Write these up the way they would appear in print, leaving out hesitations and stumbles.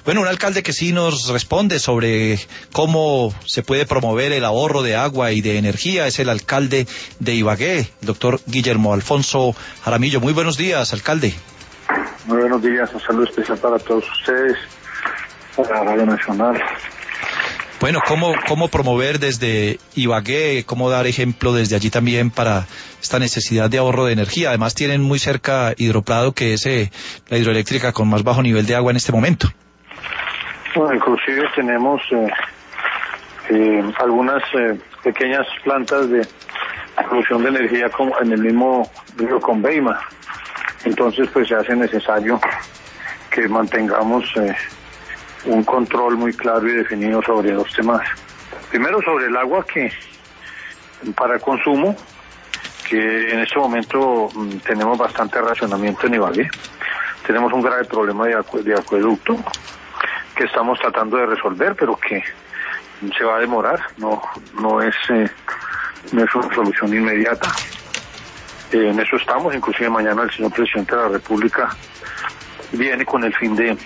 Bueno, un alcalde que sí nos responde sobre cómo se puede promover el ahorro de agua y de energía es el alcalde de Ibagué, el doctor Guillermo Alfonso Jaramillo. Muy buenos días, alcalde. Muy buenos días, un saludo especial para todos ustedes, para Radio Nacional. Bueno, ¿cómo promover desde Ibagué, cómo dar ejemplo desde allí también para esta necesidad de ahorro de energía? Además tienen muy cerca Hidroprado, que es la hidroeléctrica con más bajo nivel de agua en este momento. Bueno, inclusive tenemos algunas pequeñas plantas de producción de energía como en el mismo río Conveima. Entonces pues se hace necesario que mantengamos un control muy claro y definido sobre los temas. Primero sobre el agua que para consumo, que en este momento tenemos bastante racionamiento en Ibagué. Tenemos un grave problema de acueducto que estamos tratando de resolver, pero que se va a demorar, no es una solución inmediata. En eso estamos, inclusive mañana el señor presidente de la República viene con el fin de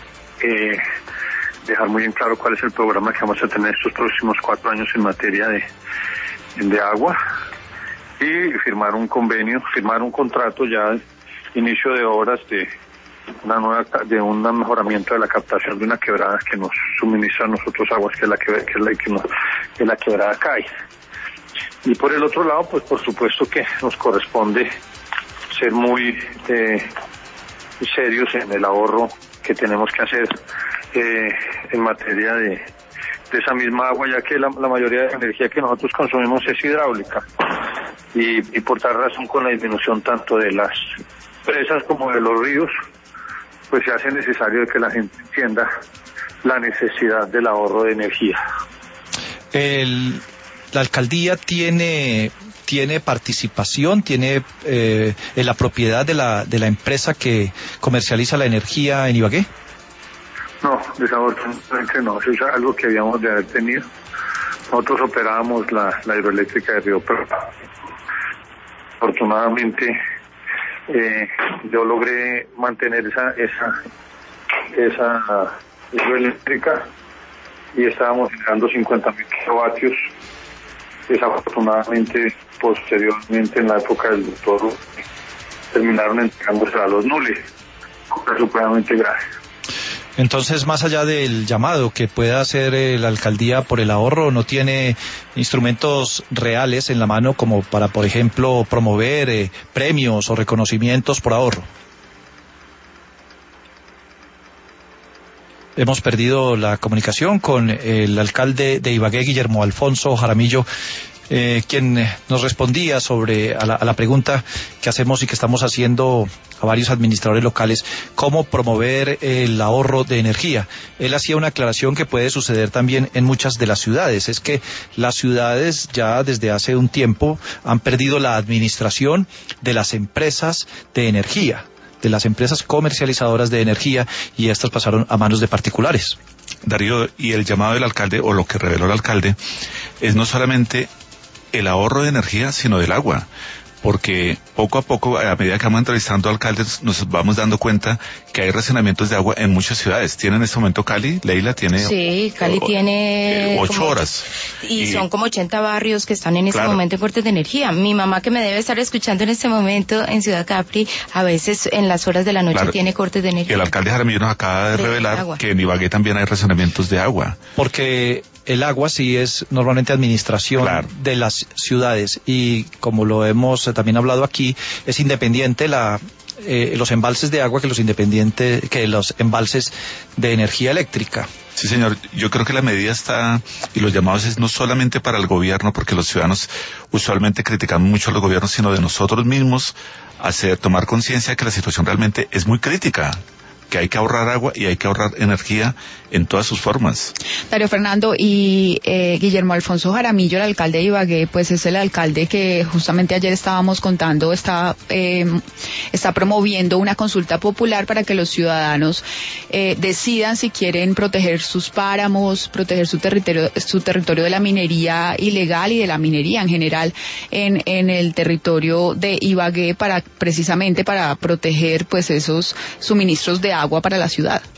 dejar muy en claro cuál es el programa que vamos a tener estos próximos 4 años en materia de agua y firmar un convenio, firmar un contrato ya inicio de obras de un mejoramiento de la captación de una quebrada que nos suministra a nosotros aguas, que es la quebrada CAI. Y por el otro lado, pues por supuesto que nos corresponde ser muy serios en el ahorro que tenemos que hacer en materia de esa misma agua, ya que la mayoría de la energía que nosotros consumimos es hidráulica y por tal razón, con la disminución tanto de las presas como de los ríos, pues se hace necesario que la gente entienda la necesidad del ahorro de energía. La alcaldía tiene participación, tiene en la propiedad de la empresa que comercializa la energía en Ibagué. No, desafortunadamente no, eso es algo que habíamos de haber tenido. Nosotros operábamos la hidroeléctrica de Río Perla. Afortunadamente yo logré mantener esa hidroeléctrica y estábamos generando 50.000 kilovatios. Desafortunadamente, posteriormente, en la época del doctor, terminaron entregándose a los nules, cosa supremamente grave. Entonces, más allá del llamado que pueda hacer la alcaldía por el ahorro, ¿no tiene instrumentos reales en la mano como para, por ejemplo, promover premios o reconocimientos por ahorro? Hemos perdido la comunicación con el alcalde de Ibagué, Guillermo Alfonso Jaramillo, quien nos respondía a la pregunta que hacemos y que estamos haciendo a varios administradores locales, cómo promover el ahorro de energía. Él hacía una aclaración que puede suceder también en muchas de las ciudades, es que las ciudades ya desde hace un tiempo han perdido la administración de las empresas de energía, de las empresas comercializadoras de energía, y estas pasaron a manos de particulares. Darío, y el llamado del alcalde, o lo que reveló el alcalde, es no solamente el ahorro de energía, sino del agua, porque poco a poco, a medida que vamos entrevistando alcaldes, nos vamos dando cuenta que hay racionamientos de agua en muchas ciudades. ¿Tiene en este momento Cali? Leila tiene... Sí, Cali tiene 8 horas. Y son como 80 barrios que están en este momento en cortes de energía. Mi mamá, que me debe estar escuchando en este momento en Ciudad Capri, a veces en las horas de la noche tiene cortes de energía. El alcalde Jaramillo nos acaba de revelar que en Ibagué también hay racionamientos de agua. Porque el agua sí es normalmente administración de las ciudades, y como lo hemos también hablado aquí, es independiente los embalses de agua que los embalses de energía eléctrica. Sí, señor. Yo creo que la medida está, y los llamados es no solamente para el gobierno, porque los ciudadanos usualmente criticamos mucho a los gobiernos, sino de nosotros mismos, tomar conciencia de que la situación realmente es muy crítica, que hay que ahorrar agua y hay que ahorrar energía en todas sus formas. Darío Fernando, y Guillermo Alfonso Jaramillo, el alcalde de Ibagué, pues es el alcalde que justamente ayer estábamos contando, está promoviendo una consulta popular para que los ciudadanos decidan si quieren proteger sus páramos, proteger su territorio de la minería ilegal y de la minería en general en el territorio de Ibagué, precisamente para proteger pues esos suministros de agua para la ciudad.